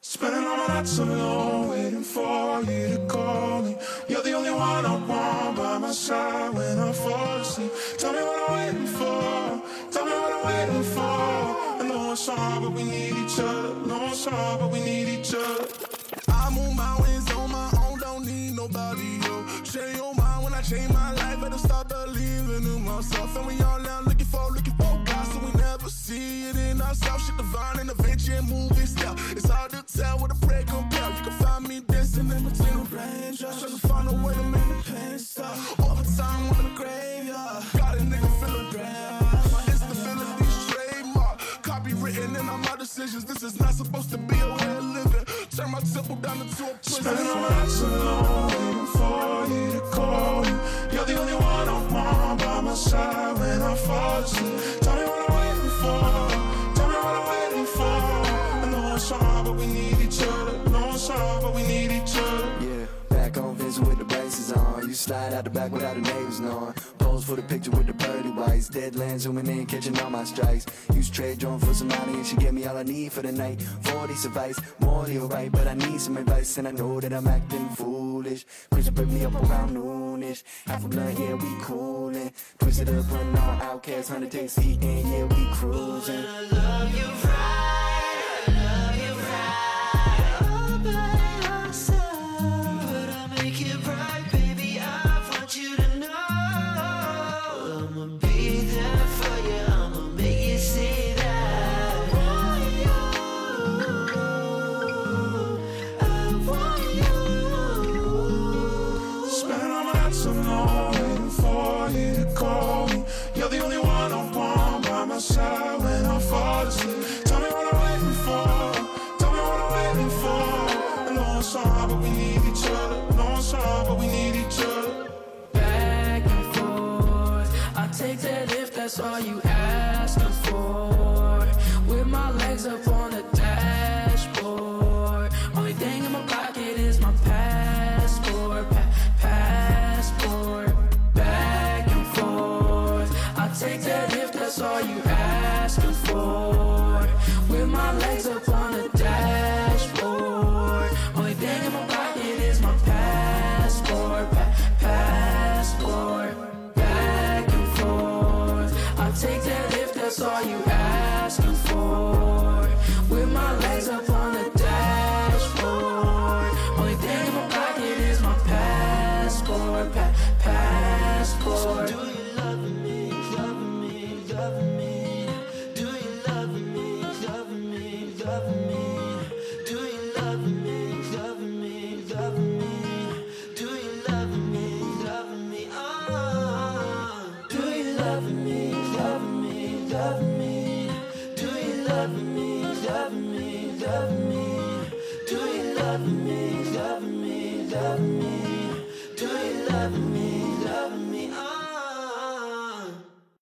Spending all my nights alone, waiting for you to call me. You're the only one I want by my side when I fall asleep. Tell me what I'm waiting for, tell me what I'm waiting for. I know it's hard, but we need each other. No, it's hard, but we need each other. I move mountains on my own, don't need nobody, yo. Change your mind when I change my life, better start believing in myself. And we all now looking for God, so we never see it in ourselves. Shit divine and adventure and movie style. It's hard to tell what a prayer compare. You can find me dancing in between the raindrops, trying to find a way to make the pain stop. Overtime on the graveyard, got a nigga feeling bad. My instability's trademark, copywritten in all my decisions. This is not supposed to be a way of living. Turn my temple down into a prison. Spending all my nights alone, waiting for you to call me. You're the only one I want by my side when I fall asleep. Tell me what I'm waiting for, tell me what I'm waiting for. I know it's hard, but we need each other. No, it's hard, but we need each other. Yeah, back on Vincent with the braces on. You slide out the back without the neighbors knowing. Pose for the picture with the pearly whites. Deadlands zooming in, catching all my strikes. Use trade drone for some money and she gave me all I need for the night. 40 suffice, morally alright, but I need some advice. And I know that I'm acting foolish. Chris break me up around noonish. Half a blunt, yeah, we coolin'. Twisted up, putting on Outcast, 100 takes heat, and yeah, we cruising. I love you right, I love you right. All by yourself, but I'll make it right, baby. I want you to know I'ma be there for you. I'ma make you see that I want you. I want you. Spending all my nights alone, waiting for you to call me. You're the only one I want by my side when I fall asleep. Tell me what I'm waiting for, tell me what I'm waiting for. I know it's hard, but we need each other. I know it's hard, but we need each other. Back and forth, I take that if that's all you asking for. With my legs up on the dashboard, only thing in my pocket is my passport. Passport. Back and forth, I take that if that's all you asking for. With my legs up on the dashboard, only thing in my pocket is my passport. Passport. Back and forth, I take that if that's all you asking for. With my legs up on the dashboard, only thing in my pocket is my passport. Passport. Do you love me, love me, love me? Do you love me, love me, love me? Do you love me, love me, love me? Do you love me, love me? Oh. Do you love me, love me, love me? Do you love me, love me, love me? Do you love me, love me, love me? Do you love me?